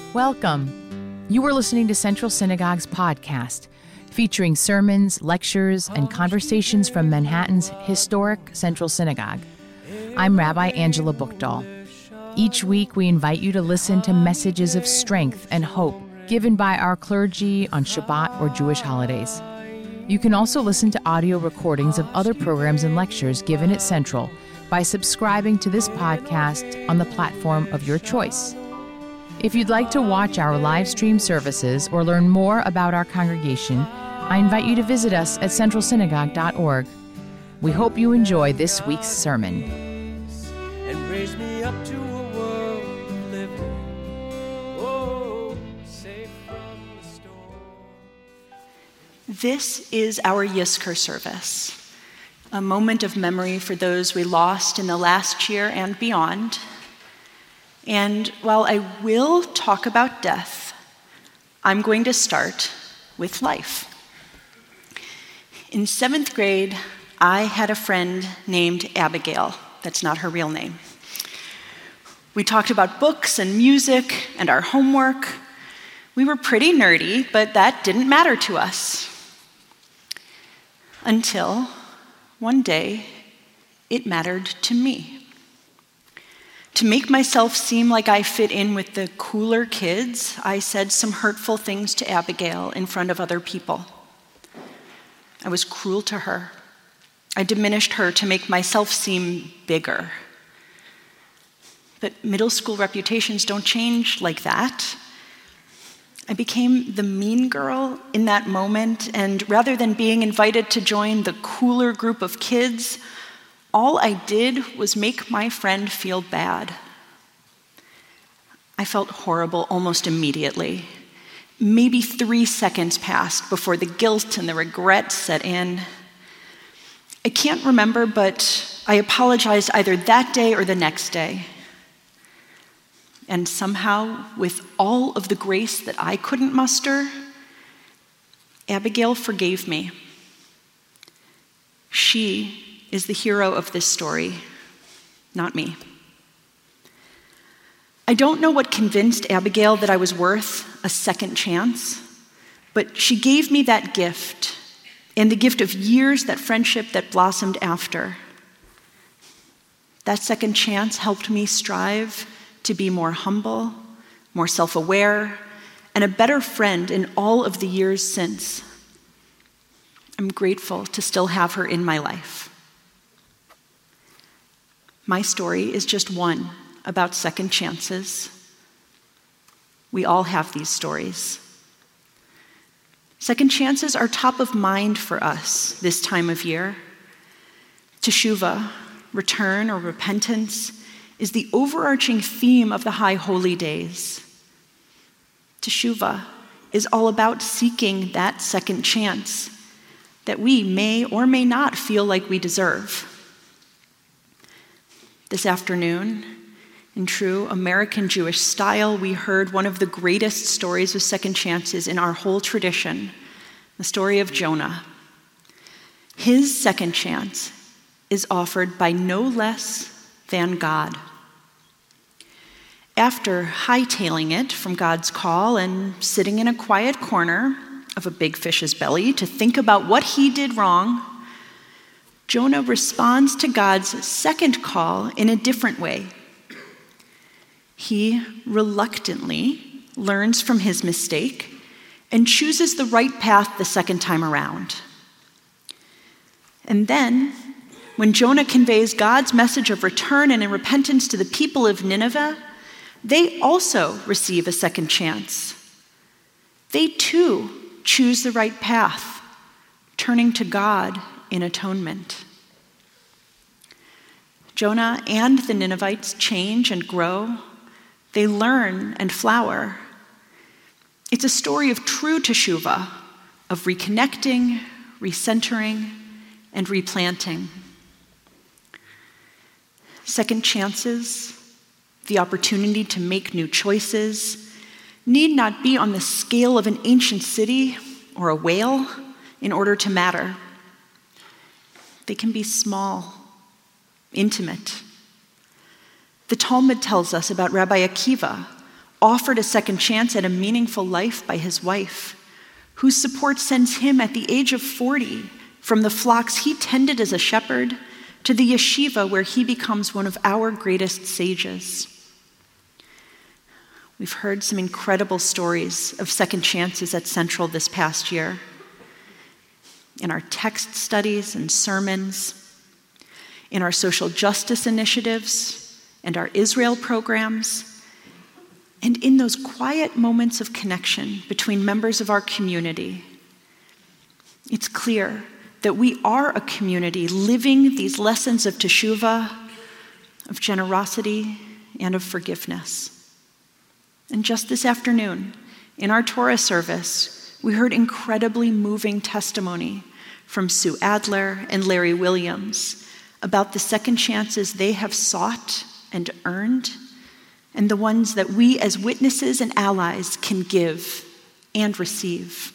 Welcome. You are listening to Central Synagogue's podcast, featuring sermons, lectures, and conversations from Manhattan's historic Central Synagogue. I'm Rabbi Angela Buchdahl. Each week, we invite you to listen to messages of strength and hope given by our clergy on Shabbat or Jewish holidays. You can also listen to audio recordings of other programs and lectures given at Central by subscribing to this podcast on the platform of your choice. If you'd like to watch our live stream services or learn more about our congregation, I invite you to visit us at centralsynagogue.org. We hope you enjoy this week's sermon. And raise me up to a world of living, safe from the storm. This is our Yizkor service, a moment of memory for those we lost in the last year and beyond. And while I will talk about death, I'm going to start with life. In 7th grade, I had a friend named Abigail. That's not her real name. We talked about books and music and our homework. We were pretty nerdy, but that didn't matter to us. Until one day, it mattered to me. To make myself seem like I fit in with the cooler kids, I said some hurtful things to Abigail in front of other people. I was cruel to her. I diminished her to make myself seem bigger. But middle school reputations don't change like that. I became the mean girl in that moment, and rather than being invited to join the cooler group of kids, all I did was make my friend feel bad. I felt horrible almost immediately. Maybe 3 seconds passed before the guilt and the regret set in. I can't remember, but I apologized either that day or the next day. And somehow, with all of the grace that I couldn't muster, Abigail forgave me. She is the hero of this story, not me. I don't know what convinced Abigail that I was worth a second chance, but she gave me that gift, and the gift of years, that friendship that blossomed after. That second chance helped me strive to be more humble, more self-aware, and a better friend in all of the years since. I'm grateful to still have her in my life. My story is just one about second chances. We all have these stories. Second chances are top of mind for us this time of year. Teshuvah, return or repentance, is the overarching theme of the High Holy Days. Teshuvah is all about seeking that second chance that we may or may not feel like we deserve. This afternoon, in true American Jewish style, we heard one of the greatest stories of second chances in our whole tradition, the story of Jonah. His second chance is offered by no less than God. After hightailing it from God's call and sitting in a quiet corner of a big fish's belly to think about what he did wrong, Jonah responds to God's second call in a different way. He reluctantly learns from his mistake and chooses the right path the second time around. And then, when Jonah conveys God's message of return and repentance to the people of Nineveh, they also receive a second chance. They too choose the right path, turning to God in atonement. Jonah and the Ninevites change and grow. They learn and flower. It's a story of true teshuvah, of reconnecting, recentering, and replanting. Second chances, the opportunity to make new choices, need not be on the scale of an ancient city or a whale in order to matter. They can be small, intimate. The Talmud tells us about Rabbi Akiva, offered a second chance at a meaningful life by his wife, whose support sends him at the age of 40 from the flocks he tended as a shepherd to the yeshiva where he becomes one of our greatest sages. We've heard some incredible stories of second chances at Central this past year. In our text studies and sermons, in our social justice initiatives and our Israel programs, and in those quiet moments of connection between members of our community. It's clear that we are a community living these lessons of teshuvah, of generosity, and of forgiveness. And just this afternoon, in our Torah service, we heard incredibly moving testimony from Sue Adler and Larry Williams about the second chances they have sought and earned, and the ones that we as witnesses and allies can give and receive.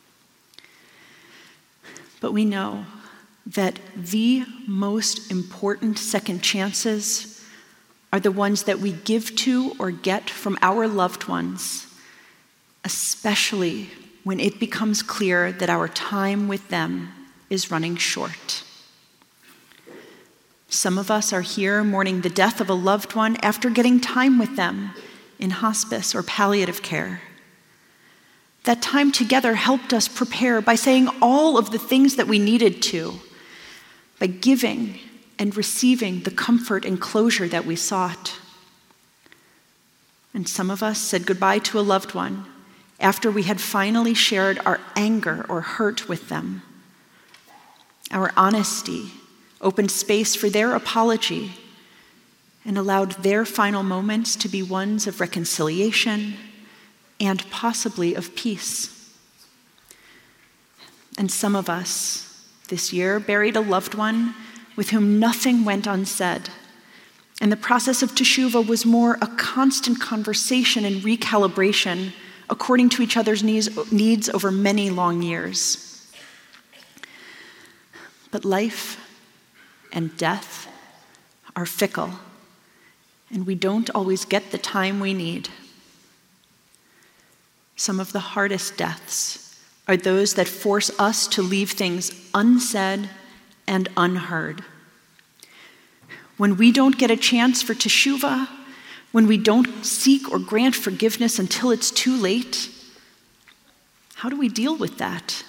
But we know that the most important second chances are the ones that we give to or get from our loved ones, especially when it becomes clear that our time with them is running short. Some of us are here mourning the death of a loved one after getting time with them in hospice or palliative care. That time together helped us prepare by saying all of the things that we needed to, by giving and receiving the comfort and closure that we sought. And some of us said goodbye to a loved one after we had finally shared our anger or hurt with them. Our honesty opened space for their apology and allowed their final moments to be ones of reconciliation and possibly of peace. And some of us this year buried a loved one with whom nothing went unsaid, and the process of teshuvah was more a constant conversation and recalibration according to each other's needs over many long years. But life and death are fickle, and we don't always get the time we need. Some of the hardest deaths are those that force us to leave things unsaid and unheard. When we don't get a chance for teshuvah, when we don't seek or grant forgiveness until it's too late, how do we deal with that?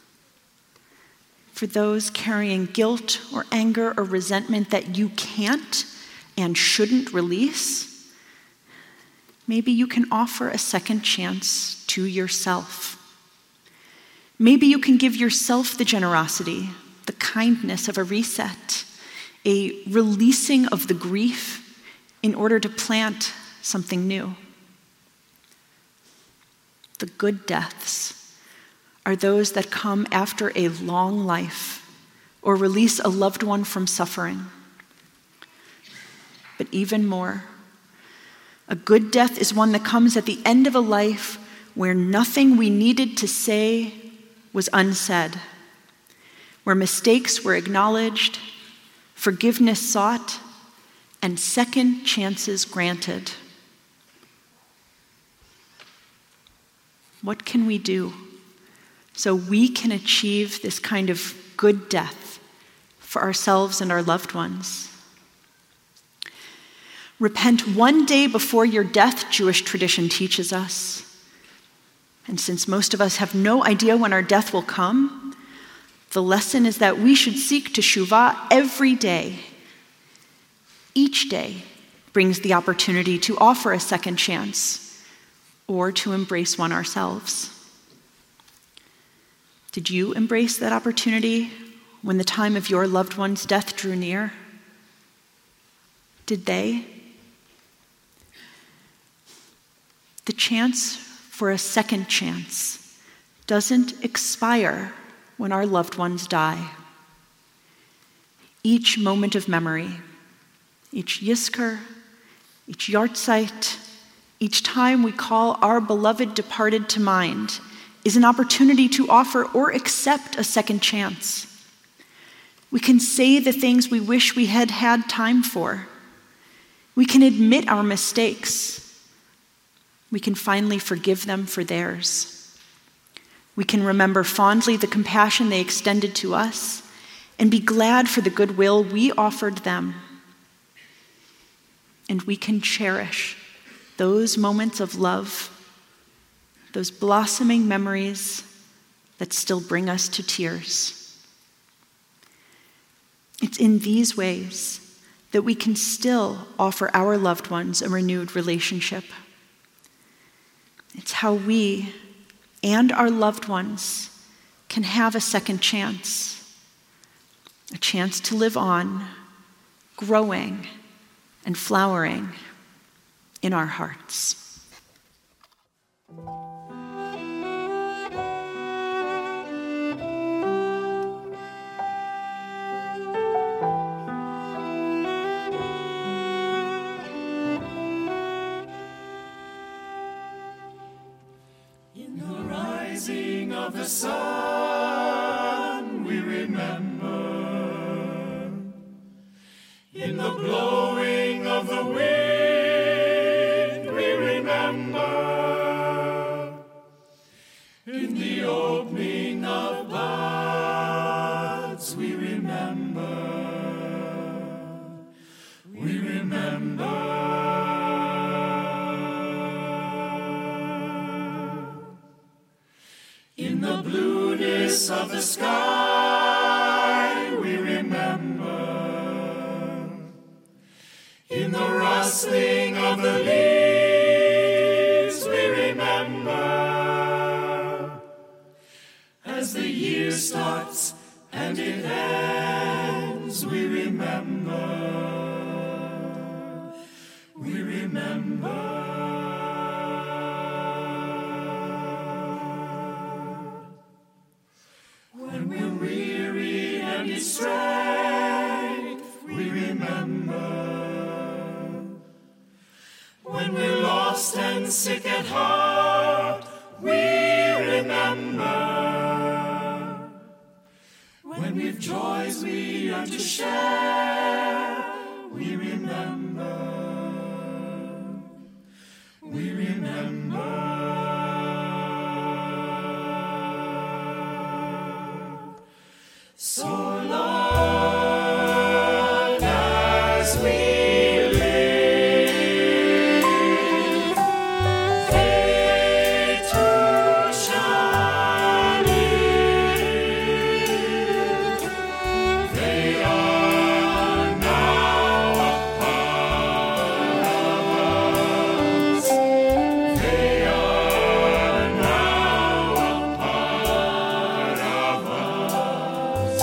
For those carrying guilt or anger or resentment that you can't and shouldn't release, maybe you can offer a second chance to yourself. Maybe you can give yourself the generosity, the kindness of a reset, a releasing of the grief in order to plant something new. The good deaths are those that come after a long life or release a loved one from suffering. But even more, a good death is one that comes at the end of a life where nothing we needed to say was unsaid, where mistakes were acknowledged, forgiveness sought, and second chances granted. What can we do so we can achieve this kind of good death for ourselves and our loved ones? Repent one day before your death, Jewish tradition teaches us. And since most of us have no idea when our death will come, the lesson is that we should seek teshuvah every day. Each day brings the opportunity to offer a second chance or to embrace one ourselves. Did you embrace that opportunity when the time of your loved one's death drew near? Did they? The chance for a second chance doesn't expire when our loved ones die. Each moment of memory, each yizkor, each yahrzeit, each time we call our beloved departed to mind is an opportunity to offer or accept a second chance. We can say the things we wish we had had time for. We can admit our mistakes. We can finally forgive them for theirs. We can remember fondly the compassion they extended to us and be glad for the goodwill we offered them. And we can cherish those moments of love, those blossoming memories that still bring us to tears. It's in these ways that we can still offer our loved ones a renewed relationship. It's how we and our loved ones can have a second chance, a chance to live on, growing and flowering in our hearts. Of the sun we remember, in the blowing of the wind we remember, in the opening of buds we remember, we remember. In the blueness of the sky we remember, in the rustling of the leaves we remember, as the year starts and it ends we remember, we remember. When we're weary and in strength, we remember. When we're lost and sick at heart, we remember. When we've joys we yearn to share, we remember. We remember. So long as we live, faith to shining, they are now a part of us. They are now a part of us.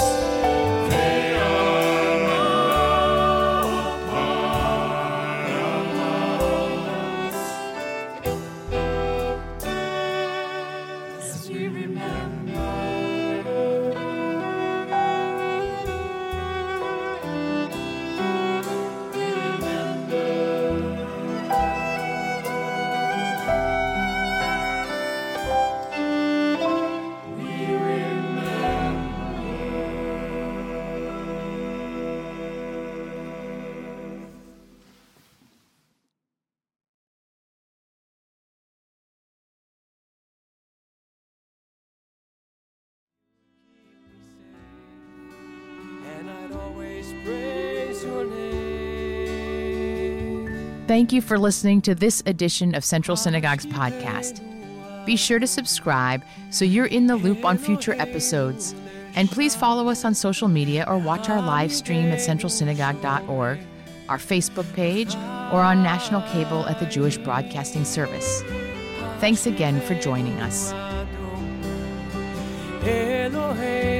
Thank you for listening to this edition of Central Synagogue's podcast. Be sure to subscribe so you're in the loop on future episodes. And please follow us on social media or watch our live stream at centralsynagogue.org, our Facebook page, or on national cable at the Jewish Broadcasting Service. Thanks again for joining us. Elohim.